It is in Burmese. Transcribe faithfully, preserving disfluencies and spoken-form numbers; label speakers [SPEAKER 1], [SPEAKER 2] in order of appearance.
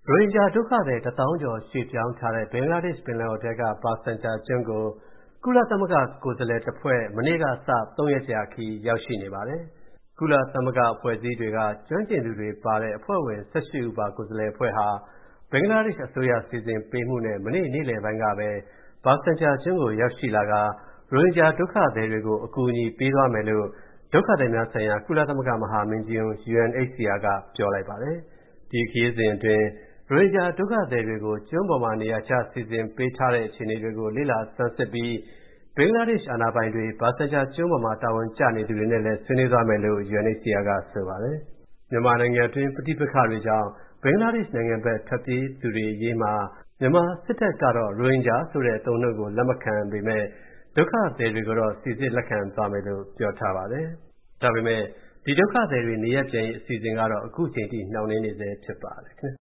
[SPEAKER 1] ရိုဟင်ဂျာဒုက္ခသည်တစ်သောင်းကျော်ရွှေ့ပြောင်းထားတဲ့ဘင်္ဂလားဒေ့ရှ်ပင်လယ်အော်ထဲကဘာဆန်ချာကျွန်းကိုကုလသမဂ္ဂကိုယ်စားလှယ်တစ်ဖွဲ့မနေ့ကစသုံးရက်ကြာခရီးရောက်ရှိနေပါတယ်။ကုလသမဂ္ဂအဖွဲ့အစည်းတွေကကျွမ်းကျင်သူတွေပါတဲ့အဖွဲ့ဝင်၁၈ဦးပါကိုယ်စားလှယ်အဖွဲ့ဟာဘင်္ဂလားဒေ့ရှ်အစိုးရစီစဉ်ပေးမှုနဲ့မနေ့နေ့လယ်ပိုင်းကပဲဘာဆန်ချာကျွန်းကိုရောက်ရှိလာကရိုဟင်ဂျာဒုက္ခသည်တွေကိုအကူအညီပေးသွားမယ်လို့ဒုက္ခသည်များဆိုင်ရာကုလသမဂ္ဂမဟာမင်းကြီးရုံး U N H C R ကပြောလိုက်ပါတယ်။ဒီခရီးစဉ်အတွင်းရိုဟင်ဂျာဒုက္ခသည်တွေကိုကျွန်းပေါ်မှာနေရာချစီစဉ်ပေးထားတဲ့အခြေအနေတွေကိုလေ့လာဆန်းစစ်ပြီးဘင်္ဂလားဒေ့ရှ်အာဏာပိုင်တွေဘာဆန်ချာကျွန်းပေါ်မှာတာဝန်ကျနေသူတွေနဲ့လည်းဆွေးနွေးသွားမယ်လို့ U N H C R ကဆိုပါတယ်။မြန်မာနိုင်ငံအတွင်းပဋိပက္ခတွေကြောင့်ဘင်္ဂလားဒေ့ရှ်နိုင်ငံဘက်ထွက်ပြေးသူတွေအရေးမှာမြန်မာစစ်တပ်ကတော့ရိုဟင်ဂျာဆိုတဲ့အသုံးအနှုန်းကိုလက်မခံပေမဲ့ဒုက္ခသည်တွေကိုတော့စိစစ်လက်ခံသွားမယ်လို့ပြောထားပါတယ်။ဒါပေမဲ့ဒီဒုက္ခသည်တွေနေရပ်ပြန်ရေးအစီအစဉ်ကတော့အခုချိန်ထိနှောင့်နှေးနေဆဲဖြစ်ပါတယ်ခင်ဗျ